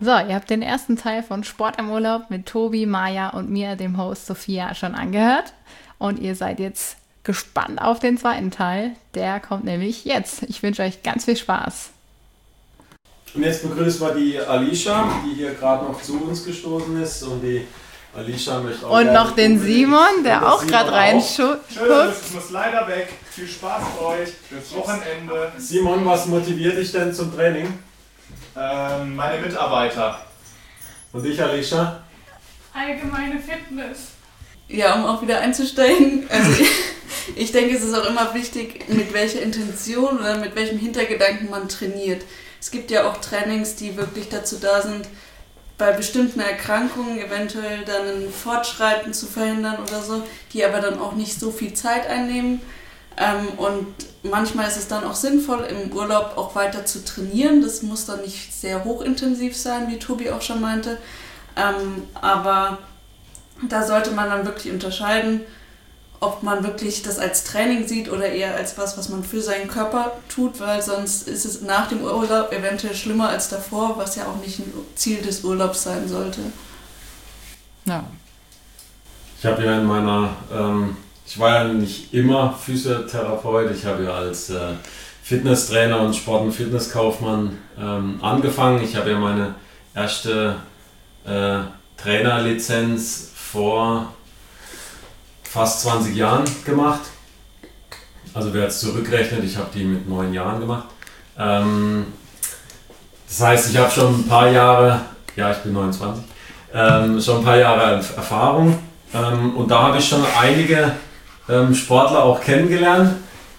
So, ihr habt den ersten Teil von Sport im Urlaub mit Tobi, Maja und mir, dem Host Sophia, schon angehört. Und ihr seid jetzt gespannt auf den zweiten Teil. Der kommt nämlich jetzt. Ich wünsche euch ganz viel Spaß. Und jetzt begrüßen wir die Alicia, die hier gerade noch zu uns gestoßen ist. Und die Alicia möchte auch. Und noch den Simon, der auch gerade reinschaut. Ich muss leider weg. Viel Spaß für euch fürs Wochenende. Simon, was motiviert dich denn zum Training? Meine Mitarbeiter. Und dich, Alicia? Allgemeine Fitness. Ja, um auch wieder einzusteigen. Also ich denke, es ist auch immer wichtig, mit welcher Intention oder mit welchem Hintergedanken man trainiert. Es gibt ja auch Trainings, die wirklich dazu da sind, bei bestimmten Erkrankungen eventuell dann ein Fortschreiten zu verhindern oder so, die aber dann auch nicht so viel Zeit einnehmen. Und manchmal ist es dann auch sinnvoll, im Urlaub auch weiter zu trainieren. Das muss dann nicht sehr hochintensiv sein, wie Tobi auch schon meinte. Aber da sollte man dann wirklich unterscheiden, ob man wirklich das als Training sieht oder eher als was man für seinen Körper tut, weil sonst ist es nach dem Urlaub eventuell schlimmer als davor, was ja auch nicht ein Ziel des Urlaubs sein sollte. Ja. Ich habe ja in meiner, ich war ja nicht immer Physiotherapeut, ich habe ja als Fitnesstrainer und Sport- und Fitnesskaufmann angefangen. Ich habe ja meine erste Trainerlizenz vor fast 20 Jahren gemacht. Also wer jetzt zurückrechnet, ich habe die mit 9 Jahren gemacht. Das heißt, ich habe schon ein paar Jahre, ja ich bin 29, schon ein paar Jahre Erfahrung und da habe ich schon einige Sportler auch kennengelernt.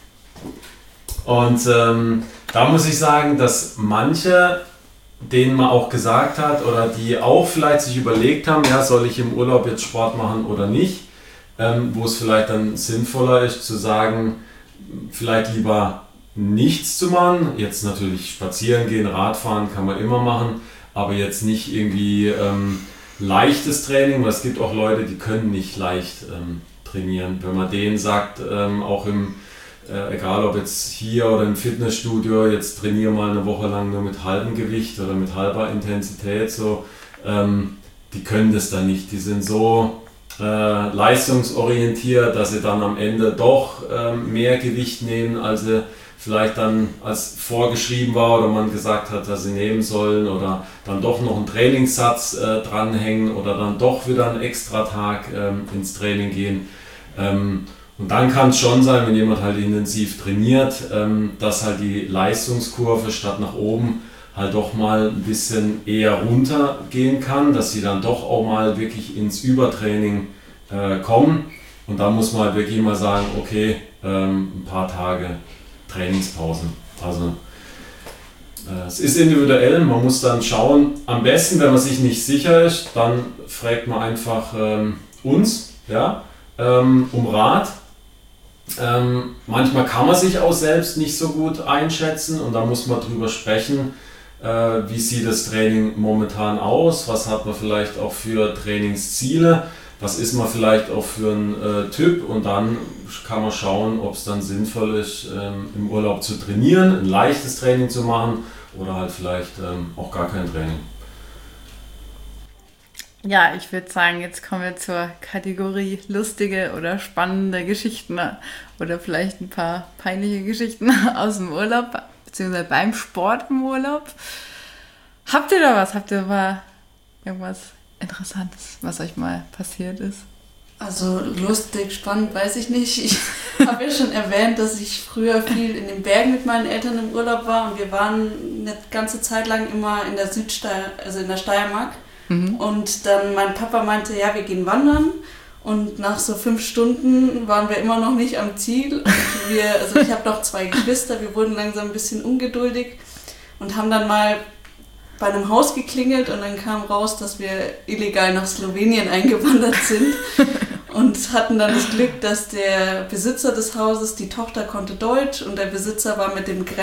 Und da muss ich sagen, dass manche, denen man auch gesagt hat oder die auch vielleicht sich überlegt haben, ja, soll ich im Urlaub jetzt Sport machen oder nicht, wo es vielleicht dann sinnvoller ist zu sagen, vielleicht lieber nichts zu machen, jetzt natürlich spazieren gehen, Radfahren kann man immer machen, aber jetzt nicht irgendwie leichtes Training, weil es gibt auch Leute, die können nicht leicht trainieren. Wenn man denen sagt, auch im egal ob jetzt hier oder im Fitnessstudio, jetzt trainiere mal eine Woche lang nur mit halbem Gewicht oder mit halber Intensität, so, die können das dann nicht. Die sind so leistungsorientiert, dass sie dann am Ende doch mehr Gewicht nehmen, als sie vielleicht dann als vorgeschrieben war oder man gesagt hat, dass sie nehmen sollen oder dann doch noch einen Trainingssatz dranhängen oder dann doch wieder einen Extratag ins Training gehen. Und dann kann es schon sein, wenn jemand halt intensiv trainiert, dass halt die Leistungskurve statt nach oben halt doch mal ein bisschen eher runter gehen kann, dass sie dann doch auch mal wirklich ins Übertraining kommen. Und da muss man halt wirklich mal sagen, okay, ein paar Tage Trainingspause. Also es ist individuell, man muss dann schauen, am besten, wenn man sich nicht sicher ist, dann fragt man einfach uns, ja, um Rat. Manchmal kann man sich auch selbst nicht so gut einschätzen und da muss man drüber sprechen, wie sieht das Training momentan aus, was hat man vielleicht auch für Trainingsziele, was ist man vielleicht auch für ein Typ und dann kann man schauen, ob es dann sinnvoll ist, im Urlaub zu trainieren, ein leichtes Training zu machen oder halt vielleicht auch gar kein Training. Ja, ich würde sagen, jetzt kommen wir zur Kategorie lustige oder spannende Geschichten oder vielleicht ein paar peinliche Geschichten aus dem Urlaub, beziehungsweise beim Sport im Urlaub. Habt ihr da was? Habt ihr mal irgendwas Interessantes, was euch mal passiert ist? Also lustig, spannend, weiß ich nicht. Ich habe ja schon erwähnt, dass ich früher viel in den Bergen mit meinen Eltern im Urlaub war und wir waren eine ganze Zeit lang immer in der also in der Steiermark. Und dann mein Papa meinte, ja, wir gehen wandern und nach so 5 Stunden waren wir immer noch nicht am Ziel und also ich habe noch 2 Geschwister, wir wurden langsam ein bisschen ungeduldig und haben dann mal bei einem Haus geklingelt und dann kam raus, dass wir illegal nach Slowenien eingewandert sind und hatten dann das Glück, dass der Besitzer des Hauses, die Tochter konnte Deutsch und der Besitzer war mit dem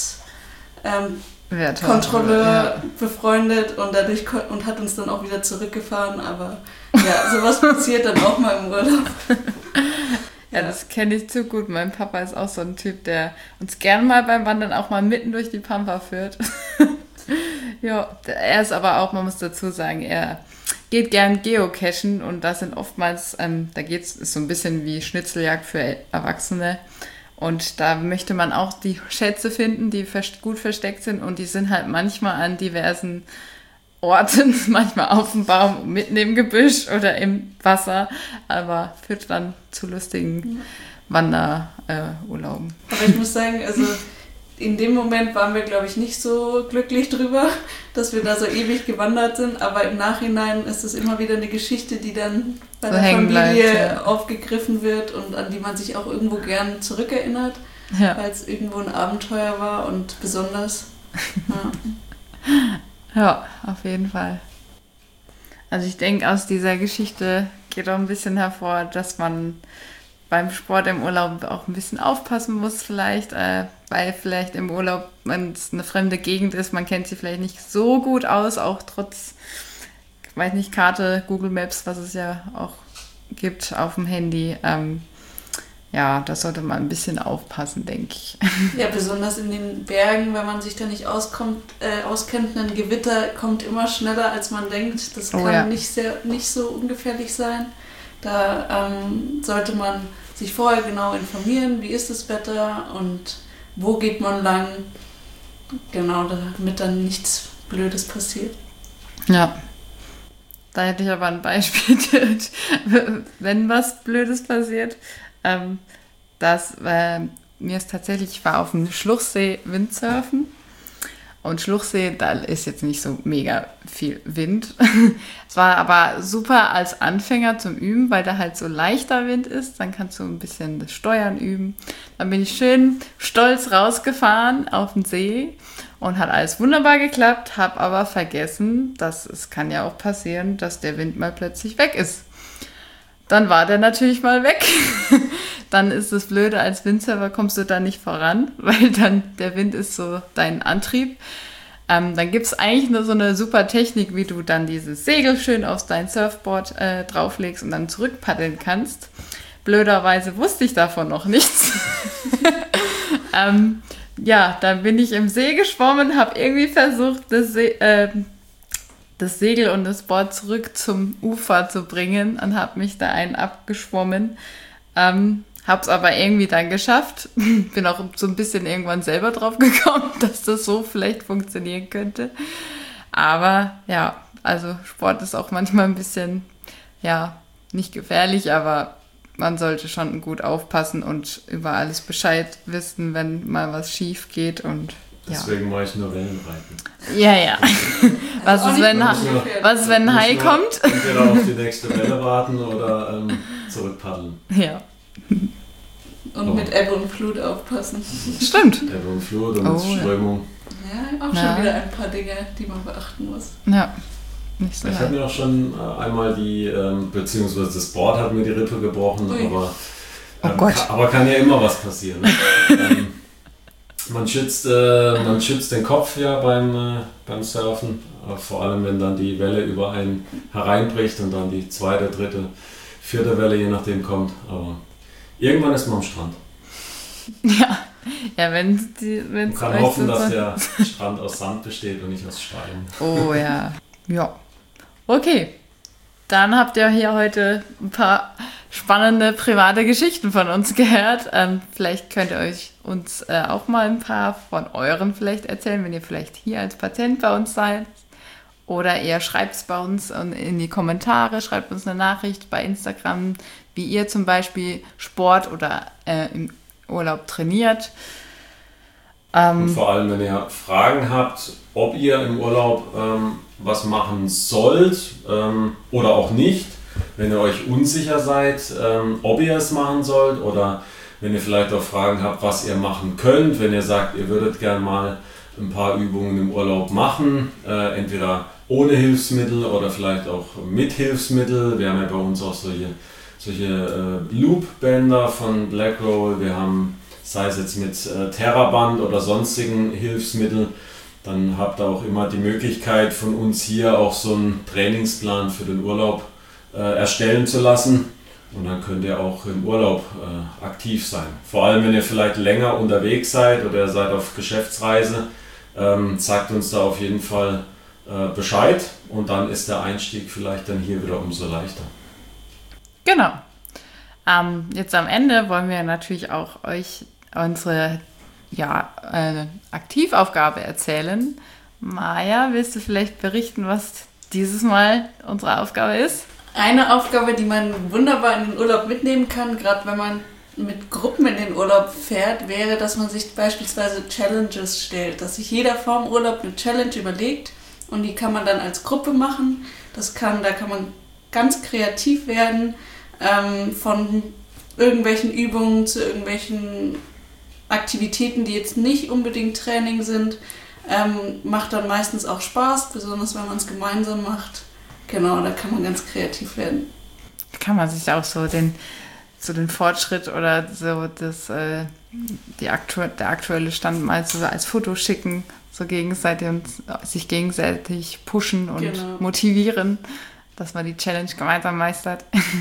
Kontrolleur befreundet und dadurch und hat uns dann auch wieder zurückgefahren, aber ja, sowas passiert dann auch mal im Urlaub. Ja, das kenne ich zu gut. Mein Papa ist auch so ein Typ, der uns gern mal beim Wandern auch mal mitten durch die Pampa führt. Ja, er ist aber auch, man muss dazu sagen, er geht gern geocachen und das sind oftmals, ist so ein bisschen wie Schnitzeljagd für Erwachsene. Und da möchte man auch die Schätze finden, die gut versteckt sind und die sind halt manchmal an diversen Orten, manchmal auf dem Baum, mitten im Gebüsch oder im Wasser, aber führt dann zu lustigen Wanderurlauben. Aber ich muss sagen, also in dem Moment waren wir, glaube ich, nicht so glücklich drüber, dass wir da so ewig gewandert sind, aber im Nachhinein ist es immer wieder eine Geschichte, die dann bei So der hängen Familie bleibt, aufgegriffen wird und an die man sich auch irgendwo gern zurückerinnert, Ja, weil es irgendwo ein Abenteuer war und besonders. ja, auf jeden Fall. Also ich denke, aus dieser Geschichte geht auch ein bisschen hervor, dass man beim Sport im Urlaub auch ein bisschen aufpassen muss vielleicht, weil vielleicht im Urlaub, wenn es eine fremde Gegend ist, man kennt sie vielleicht nicht so gut aus, auch trotz, ich weiß nicht, Karte, Google Maps, was es ja auch gibt auf dem Handy. Ja, da sollte man ein bisschen aufpassen, denke ich. Ja, besonders in den Bergen, wenn man sich da nicht auskennt, ein Gewitter kommt immer schneller, als man denkt. Das kann nicht so ungefährlich sein. Da sollte man sich vorher genau informieren, wie ist das Wetter und wo geht man lang. Genau, damit dann nichts Blödes passiert. Ja. Da hätte ich aber ein Beispiel, wenn was Blödes passiert. Mir ist tatsächlich, ich war auf dem Schluchsee Windsurfen und Schluchsee, da ist jetzt nicht so mega viel Wind. Es war aber super als Anfänger zum Üben, weil da halt so leichter Wind ist, dann kannst du ein bisschen das Steuern üben. Dann bin ich schön stolz rausgefahren auf den See und hat alles wunderbar geklappt, habe aber vergessen, dass es kann ja auch passieren, dass der Wind mal plötzlich weg ist. Dann war der natürlich mal weg. Dann ist das Blöde, als Windsurfer kommst du da nicht voran, weil dann der Wind ist so dein Antrieb. Dann gibt es eigentlich nur so eine super Technik, wie du dann dieses Segel schön auf dein Surfboard drauflegst und dann zurückpaddeln kannst. Blöderweise wusste ich davon noch nichts. Ja, dann bin ich im See geschwommen, habe irgendwie versucht, das Segel und das Board zurück zum Ufer zu bringen und habe mich da abgeschwommen. Habe es aber irgendwie dann geschafft. Bin auch so ein bisschen irgendwann selber drauf gekommen, dass das so vielleicht funktionieren könnte. Aber ja, also Sport ist auch manchmal ein bisschen, ja, nicht gefährlich, aber man sollte schon gut aufpassen und über alles Bescheid wissen, wenn mal was schief geht und deswegen mache ich nur Wellenreiten. Ja. Was ist, wenn ein Hai kommt? Entweder auf die nächste Welle warten oder zurückpaddeln. Ja. Und mit Ebbe und Flut aufpassen. Stimmt. Ebbe und Flut und Strömung. Ja, auch schon wieder ein paar Dinge, die man beachten muss. Ja. Nicht so ich habe mir auch schon einmal beziehungsweise das Board hat mir die Rippe gebrochen, aber kann ja immer was passieren. Ne? Man schützt den Kopf ja beim Surfen, vor allem wenn dann die Welle über einen hereinbricht und dann die zweite, dritte, vierte Welle je nachdem kommt. Aber irgendwann ist man am Strand. Ja, wenn man kann hoffen, dass der Strand aus Sand besteht und nicht aus Stein. Oh ja. Ja. Okay. Dann habt ihr hier heute ein paar spannende private Geschichten von uns gehört. Vielleicht könnt ihr uns auch mal ein paar von euren vielleicht erzählen, wenn ihr vielleicht hier als Patient bei uns seid. Oder ihr schreibt es bei uns in die Kommentare, schreibt uns eine Nachricht bei Instagram, wie ihr zum Beispiel Sport oder im Urlaub trainiert. Und vor allem, wenn ihr Fragen habt, ob ihr im Urlaub was machen sollt oder auch nicht, wenn ihr euch unsicher seid, ob ihr es machen sollt oder wenn ihr vielleicht auch Fragen habt, was ihr machen könnt, wenn ihr sagt, ihr würdet gerne mal ein paar Übungen im Urlaub machen, entweder ohne Hilfsmittel oder vielleicht auch mit Hilfsmittel. Wir haben ja bei uns auch solche Loop-Bänder von Blackroll, wir haben, sei es jetzt mit Theraband oder sonstigen Hilfsmitteln, dann habt ihr auch immer die Möglichkeit von uns hier auch so einen Trainingsplan für den Urlaub erstellen zu lassen und dann könnt ihr auch im Urlaub aktiv sein. Vor allem, wenn ihr vielleicht länger unterwegs seid oder ihr seid auf Geschäftsreise, sagt uns da auf jeden Fall Bescheid und dann ist der Einstieg vielleicht dann hier wieder umso leichter. Genau. Jetzt am Ende wollen wir natürlich auch euch unsere Aktivaufgabe erzählen. Maja, willst du vielleicht berichten, was dieses Mal unsere Aufgabe ist? Eine Aufgabe, die man wunderbar in den Urlaub mitnehmen kann, gerade wenn man mit Gruppen in den Urlaub fährt, wäre, dass man sich beispielsweise Challenges stellt, dass sich jeder vorm Urlaub eine Challenge überlegt und die kann man dann als Gruppe machen. Da kann man ganz kreativ werden, von irgendwelchen Übungen zu irgendwelchen Aktivitäten, die jetzt nicht unbedingt Training sind. Macht dann meistens auch Spaß, besonders wenn man es gemeinsam macht. Genau, da kann man ganz kreativ werden. Kann man sich auch so den Fortschritt oder so der aktuelle Stand mal so als Foto schicken, so gegenseitig und sich gegenseitig pushen und motivieren, dass man die Challenge gemeinsam meistert.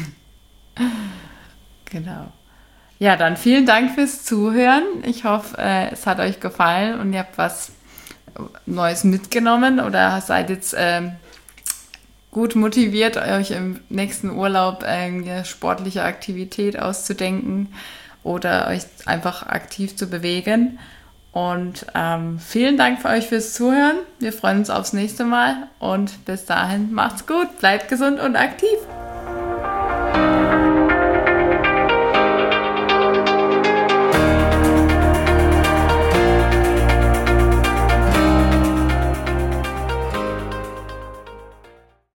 Genau. Ja, dann vielen Dank fürs Zuhören. Ich hoffe, es hat euch gefallen und ihr habt was Neues mitgenommen oder seid jetzt gut motiviert, euch im nächsten Urlaub eine sportliche Aktivität auszudenken oder euch einfach aktiv zu bewegen. Und vielen Dank für euch fürs Zuhören. Wir freuen uns aufs nächste Mal und bis dahin macht's gut, bleibt gesund und aktiv.